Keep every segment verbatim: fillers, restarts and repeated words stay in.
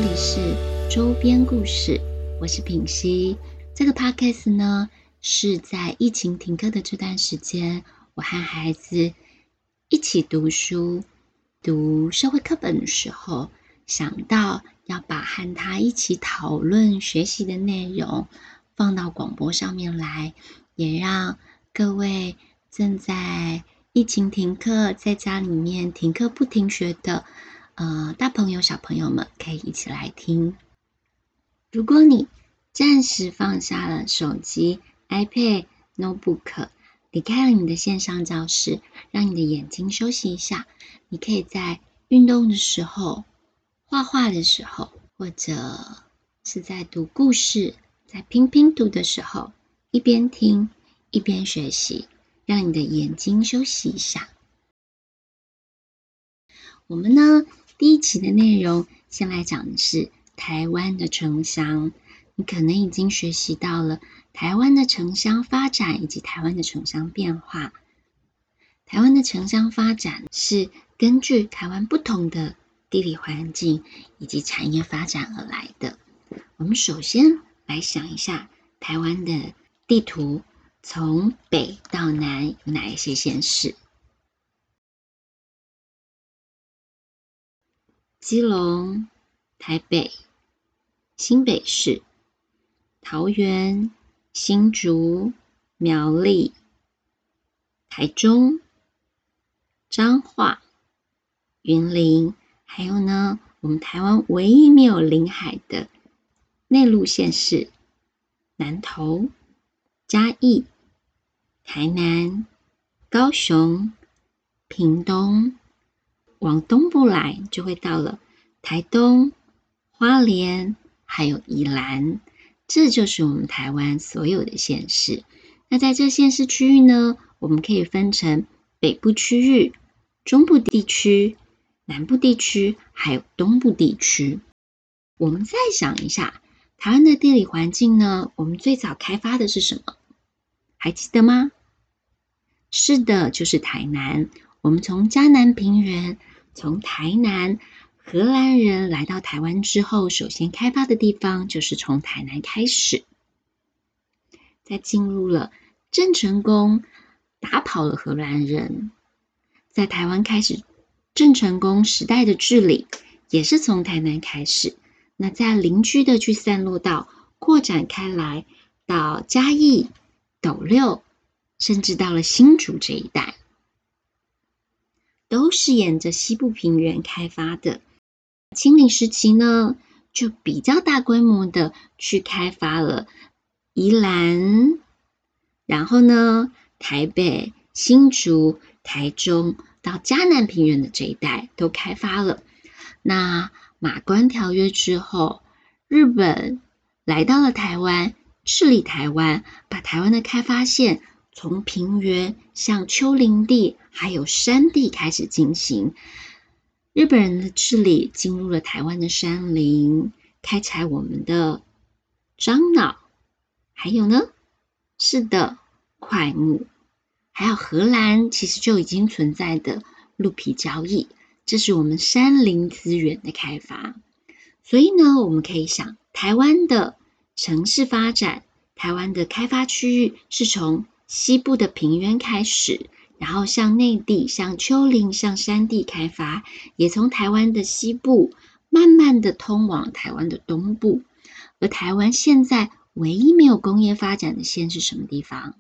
里是周边故事，我是品熙。这个 podcast 呢，是在疫情停课的这段时间，我和孩子一起读书，读社会课本的时候，想到要把和他一起讨论学习的内容放到广播上面来，也让各位正在疫情停课，在家里面停课不停学的呃，大朋友小朋友们可以一起来听。如果你暂时放下了手机、iPad、notebook， 离开了你的线上教室，让你的眼睛休息一下，你可以在运动的时候、画画的时候，或者是在读故事、在拼拼图的时候，一边听一边学习，让你的眼睛休息一下。我们呢，第一期的内容先来讲的是台湾的城乡。你可能已经学习到了台湾的城乡发展以及台湾的城乡变化。台湾的城乡发展是根据台湾不同的地理环境以及产业发展而来的。我们首先来想一下台湾的地图，从北到南有哪一些县市？基隆、台北、新北市、桃园、新竹、苗栗、台中、彰化、云林，还有呢，我们台湾唯一没有临海的内陆县市，南投、嘉义、台南、高雄、屏东。往东部来就会到了台东、花莲还有宜兰，这就是我们台湾所有的县市。那在这县市区域呢，我们可以分成北部区域、中部地区、南部地区还有东部地区。我们再想一下台湾的地理环境呢，我们最早开发的是什么？还记得吗？是的，就是台南。我们从嘉南平原，从台南，荷兰人来到台湾之后，首先开发的地方就是从台南开始。再进入了郑成功，打跑了荷兰人，在台湾开始郑成功时代的治理，也是从台南开始。那在邻居的去散落到扩展开来，到嘉义、斗六，甚至到了新竹这一带，都是沿着西部平原开发的。清领时期呢，就比较大规模的去开发了宜兰，然后呢，台北、新竹、台中到嘉南平原的这一带都开发了。那马关条约之后，日本来到了台湾，治理台湾，把台湾的开发线从平原向丘陵地还有山地开始进行。日本人的治理进入了台湾的山林，开采我们的樟脑，还有呢，是的，檜木，还有荷兰其实就已经存在的鹿皮交易，这是我们山林资源的开发。所以呢，我们可以想，台湾的城市发展，台湾的开发区域是从西部的平原开始，然后向内地、向丘陵、向山地开发，也从台湾的西部慢慢的通往台湾的东部。而台湾现在唯一没有工业发展的县是什么地方？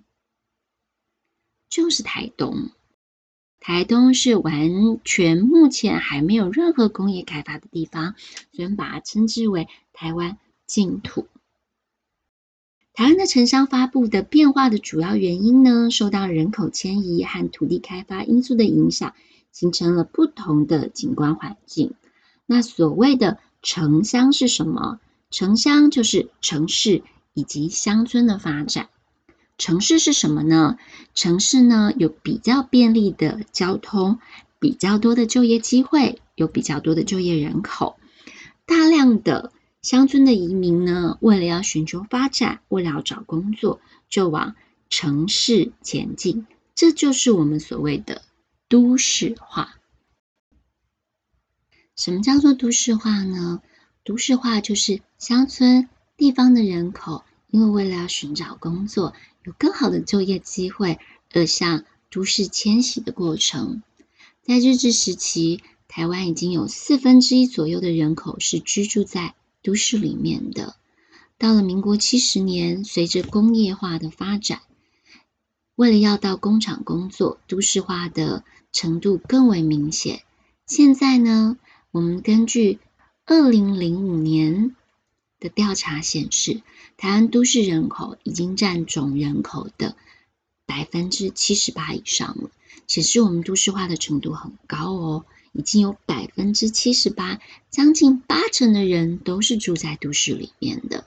就是台东。台东是完全目前还没有任何工业开发的地方，所以我们把它称之为台湾净土。台湾的城乡发布的变化的主要原因呢，受到人口迁移和土地开发因素的影响，形成了不同的景观环境。那所谓的城乡是什么？城乡就是城市以及乡村的发展。城市是什么呢？城市呢，有比较便利的交通，比较多的就业机会，有比较多的就业人口。大量的乡村的移民呢，为了要寻求发展，为了要找工作，就往城市前进。这就是我们所谓的都市化。什么叫做都市化呢？ 都市化就是乡村地方的人口，因为为了要寻找工作，有更好的就业机会，而向都市迁徙的过程。在日治时期，台湾已经有四分之一左右的人口是居住在都市里面的。到了民国七十年，随着工业化的发展，为了要到工厂工作，都市化的程度更为明显。现在呢，我们根据二零零五年的调查显示，台湾都市人口已经占总人口的百分之七十八以上了，显示我们都市化的程度很高哦，已经有百分之七十八，将近八成的人都是住在都市里面的。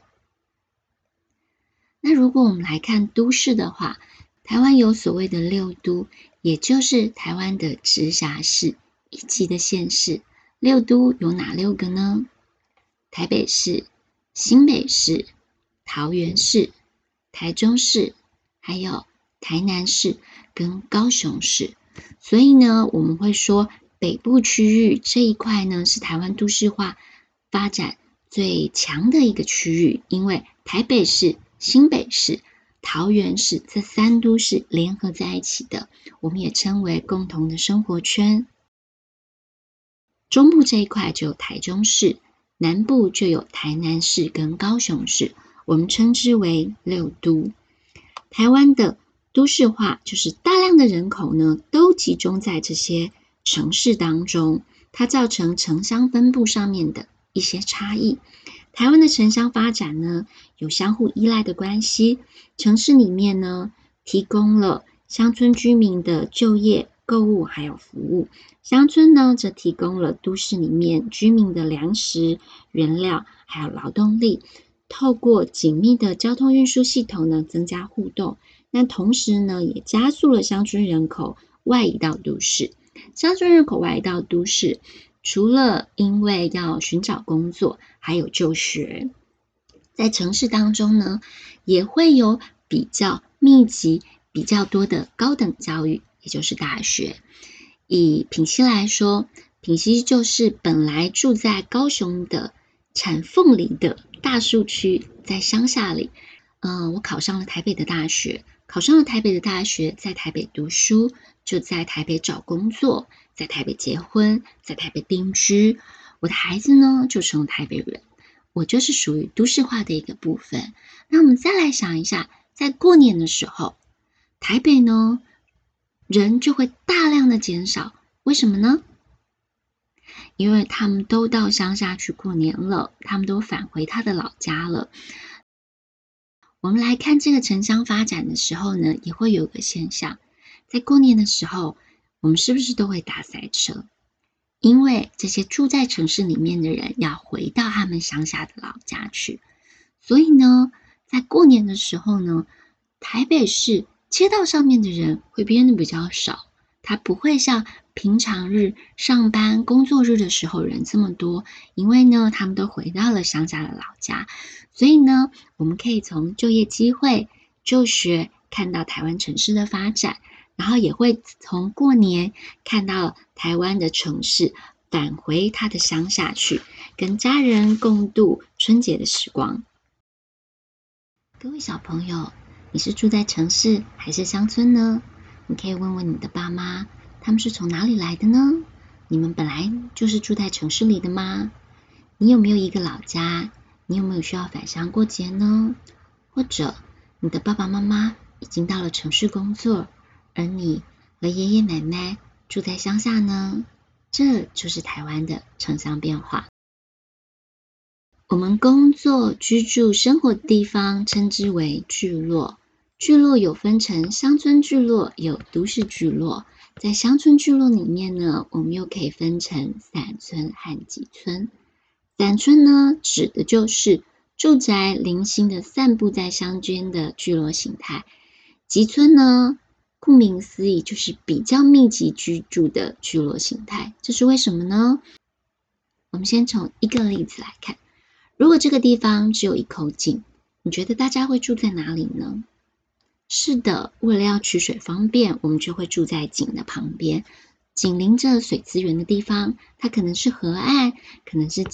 那如果我们来看都市的话，台湾有所谓的六都，也就是台湾的直辖市以及的县市。六都有哪六个呢？台北市、新北市、桃园市、台中市，还有台南市跟高雄市。所以呢，我们会说北部区域这一块呢，是台湾都市化发展最强的一个区域，因为台北市、新北市、桃园市这三都市联合在一起的，我们也称为共同的生活圈。中部这一块就有台中市，南部就有台南市跟高雄市，我们称之为六都。台湾的都市化就是大量的人口呢都集中在这些城市当中，它造成城乡分布上面的一些差异。台湾的城乡发展呢有相互依赖的关系，城市里面呢提供了乡村居民的就业、购物还有服务，乡村呢则提供了都市里面居民的粮食、原料还有劳动力。透过紧密的交通运输系统呢增加互动，那同时呢也加速了乡村人口外移到都市。乡村人口外移到都市，除了因为要寻找工作还有就学，在城市当中呢也会有比较密集比较多的高等教育，也就是大学。以品溪来说，品溪就是本来住在高雄的产凤梨的大树区，在乡下里。嗯，我考上了台北的大学，考上了台北的大学，在台北读书，就在台北找工作，在台北结婚，在台北定居。我的孩子呢，就成了台北人。我就是属于都市化的一个部分。那我们再来想一下，在过年的时候，台北呢，人就会大量的减少，为什么呢？因为他们都到乡下去过年了，他们都返回他的老家了。我们来看这个城乡发展的时候呢，也会有个现象，在过年的时候，我们是不是都会大塞车？因为这些住在城市里面的人要回到他们乡下的老家去，所以呢，在过年的时候呢，台北市街道上面的人会变得比较少，它不会像平常日上班工作日的时候人这么多，因为呢，他们都回到了乡下的老家。所以呢，我们可以从就业机会、就学看到台湾城市的发展，然后也会从过年看到台湾的城市返回他的乡下去，跟家人共度春节的时光。各位小朋友，你是住在城市还是乡村呢？你可以问问你的爸妈，他们是从哪里来的呢？你们本来就是住在城市里的吗？你有没有一个老家？你有没有需要返乡过节呢？或者你的爸爸妈妈已经到了城市工作，而你和爷爷奶奶住在乡下呢？这就是台湾的城乡变化。我们工作、居住、生活的地方称之为聚落。聚落有分成乡村聚落，有都市聚落。在乡村聚落里面呢，我们又可以分成散村和集村。散村呢，指的就是住宅零星的散布在乡间的聚落形态。集村呢，顾名思义就是比较密集居住的聚落形态。这是为什么呢？我们先从一个例子来看，如果这个地方只有一口井，你觉得大家会住在哪里呢？是的，为了要取水方便，我们就会住在井的旁边。紧邻着水资源的地方，它可能是河岸，可能是井，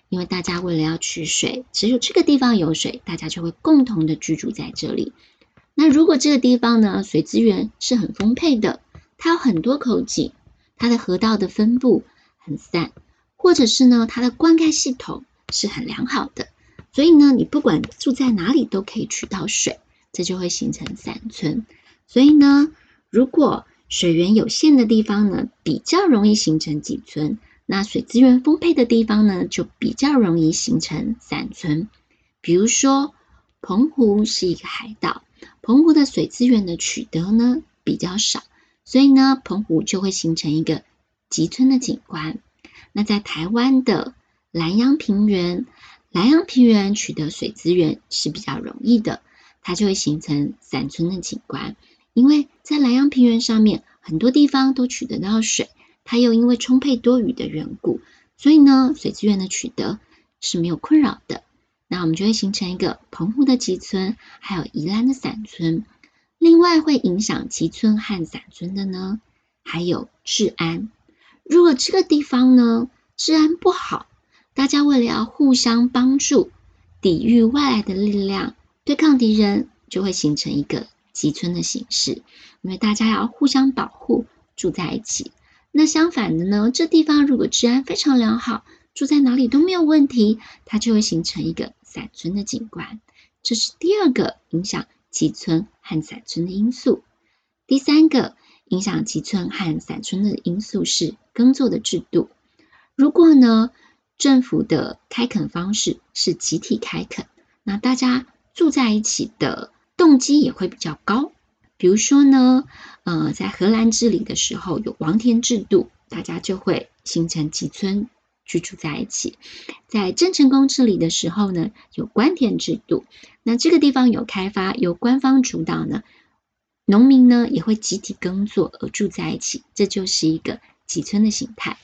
因为大家为了要取水，只有这个地方有水，大家就会共同的居住在这里。那如果这个地方呢，水资源是很丰沛的，它有很多口井，它的河道的分布很散，或者是呢，它的灌溉系统是很良好的，所以呢，你不管住在哪里都可以取到水，这就会形成散村。所以呢，如果水源有限的地方呢，比较容易形成集村，那水资源丰沛的地方呢，就比较容易形成散村。比如说，澎湖是一个海岛，澎湖的水资源的取得呢比较少，所以呢，澎湖就会形成一个集村的景观。那在台湾的兰阳平原，兰阳平原取得水资源是比较容易的，它就会形成散村的景观。因为在兰阳平原上面，很多地方都取得到水，它又因为充沛多雨的缘故，所以呢，水资源的取得是没有困扰的。那我们就会形成一个澎湖的集村，还有宜兰的散村。另外会影响集村和散村的呢，还有治安。如果这个地方呢，治安不好，大家为了要互相帮助，抵御外来的力量，对抗敌人，就会形成一个集村的形式，因为大家要互相保护，住在一起。那相反的呢，这地方如果治安非常良好，住在哪里都没有问题，它就会形成一个散村的景观。这是第二个影响集村和散村的因素。第三个影响集村和散村的因素是耕作的制度。如果呢，政府的开垦方式是集体开垦，那大家住在一起的动机也会比较高。比如说呢，呃，在荷兰治理的时候有王田制度，大家就会形成集村居住在一起。在郑成功治理的时候呢，有官田制度，那这个地方有开发，由官方主导呢，农民呢也会集体耕作而住在一起，这就是一个集村的形态。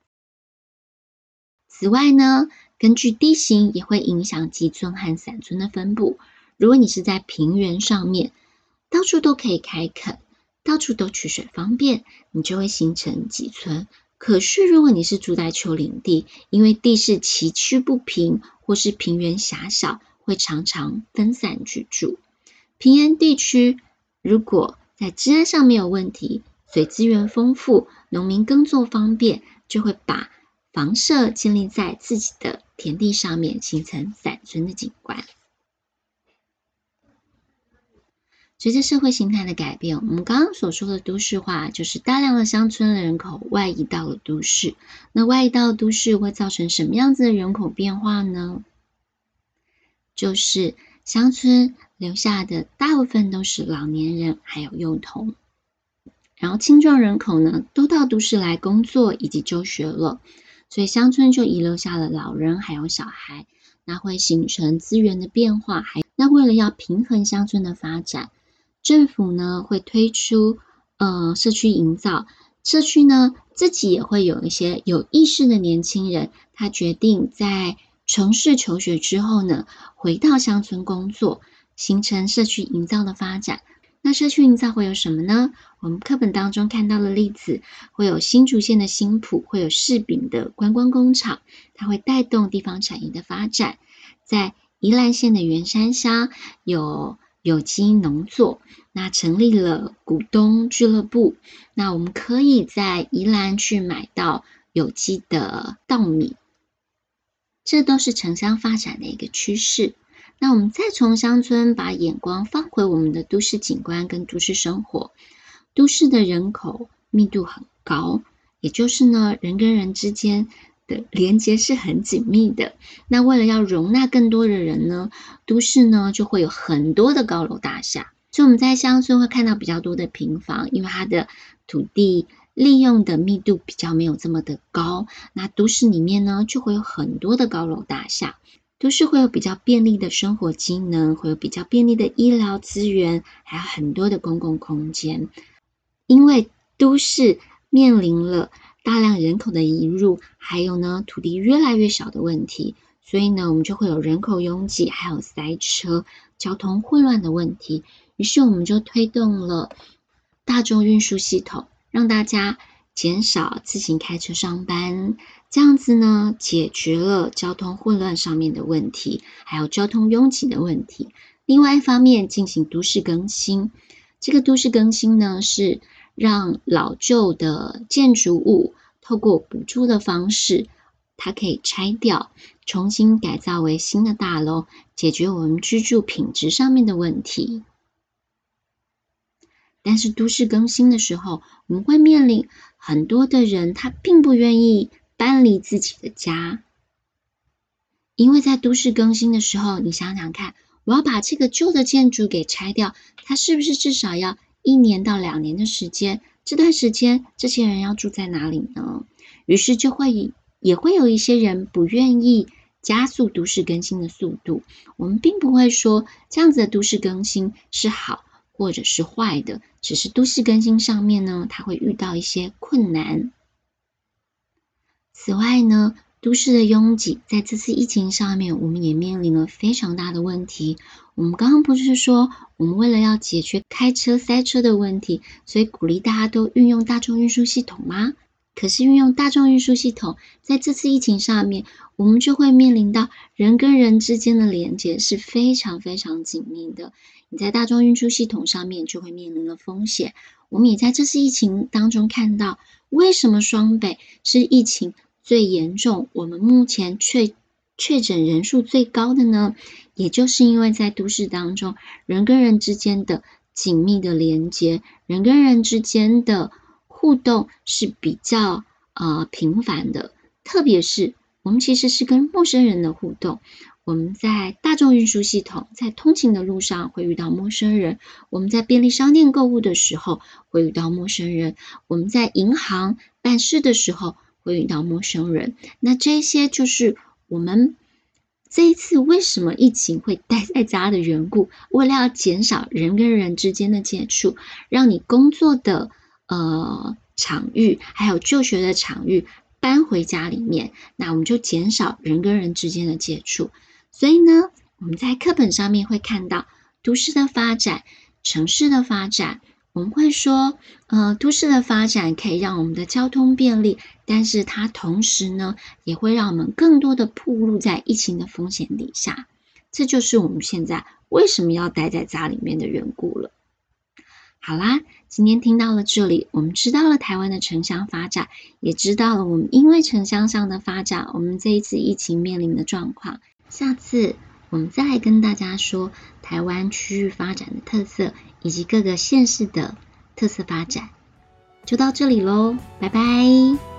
此外呢，根据地形也会影响集村和散村的分布。如果你是在平原上面，到处都可以开垦，到处都取水方便，你就会形成集村。可是如果你是住在丘陵地，因为地势崎岖不平，或是平原狭小，会常常分散居住。平原地区如果在治安上没有问题，水资源丰富，农民耕作方便，就会把房舍建立在自己的田地上面，形成散村的景观。随着社会形态的改变，我们刚刚所说的都市化，就是大量的乡村人口外移到了都市。那外移到都市会造成什么样子的人口变化呢？就是乡村留下的大部分都是老年人还有幼童，然后青壮人口呢都到都市来工作以及就学了，所以乡村就遗留下了老人还有小孩，那会形成资源的变化。还那为了要平衡乡村的发展，政府呢会推出呃社区营造，社区呢自己也会有一些有意识的年轻人，他决定在城市求学之后呢，回到乡村工作，形成社区营造的发展。那社区营造会有什么呢？我们课本当中看到的例子，会有新竹县的新埔，会有柿饼的观光工厂，它会带动地方产业的发展。在宜兰县的员山乡有有机农作，那成立了股东俱乐部，那我们可以在宜兰去买到有机的稻米，这都是城乡发展的一个趋势。那我们再从乡村把眼光放回我们的都市景观跟都市生活，都市的人口密度很高，也就是呢，人跟人之间的连接是很紧密的。那为了要容纳更多的人呢，都市呢就会有很多的高楼大厦。所以我们在乡村会看到比较多的平房，因为它的土地利用的密度比较没有这么的高。那都市里面呢，就会有很多的高楼大厦。都市会有比较便利的生活机能，会有比较便利的医疗资源，还有很多的公共空间。因为都市面临了大量人口的移入，还有呢土地越来越小的问题，所以呢我们就会有人口拥挤，还有塞车、交通混乱的问题。于是我们就推动了大众运输系统，让大家减少自行开车上班， 这样子呢，解决了交通混乱上面的问题，还有交通拥挤的问题。另外一方面，进行都市更新。这个都市更新呢，是让老旧的建筑物透过补助的方式，它可以拆掉，重新改造为新的大楼，解决我们居住品质上面的问题。但是都市更新的时候，我们会面临很多的人，他并不愿意搬离自己的家。因为在都市更新的时候，你想想看，我要把这个旧的建筑给拆掉，它是不是至少要一年到两年的时间？这段时间，这些人要住在哪里呢？于是就会也会有一些人不愿意加速都市更新的速度。我们并不会说这样子的都市更新是好或者是坏的，只是都市更新上面呢，它会遇到一些困难。此外呢，都市的拥挤，在这次疫情上面，我们也面临了非常大的问题。我们刚刚不是说，我们为了要解决开车塞车的问题，所以鼓励大家都运用大众运输系统吗？可是运用大众运输系统，在这次疫情上面，我们就会面临到人跟人之间的连接是非常非常紧密的。你在大众运输系统上面就会面临了风险。我们也在这次疫情当中看到，为什么双北是疫情最严重，我们目前确确诊人数最高的呢？也就是因为在都市当中，人跟人之间的紧密的连接，人跟人之间的互动是比较呃频繁的，特别是我们其实是跟陌生人的互动。我们在大众运输系统，在通勤的路上会遇到陌生人，我们在便利商店购物的时候会遇到陌生人，我们在银行办事的时候会遇到陌生人。那这些就是我们这一次为什么疫情会待在家的缘故，为了要减少人跟人之间的接触，让你工作的呃场域还有就学的场域搬回家里面，那我们就减少人跟人之间的接触。所以呢，我们在课本上面会看到都市的发展、城市的发展，我们会说呃，都市的发展可以让我们的交通便利，但是它同时呢，也会让我们更多的暴露在疫情的风险底下。这就是我们现在为什么要待在家里面的缘故了。好啦，今天听到了这里，我们知道了台湾的城乡发展，也知道了我们因为城乡上的发展，我们这一次疫情面临的状况。下次我们再来跟大家说台湾区域发展的特色，以及各个县市的特色发展。就到这里咯，拜拜。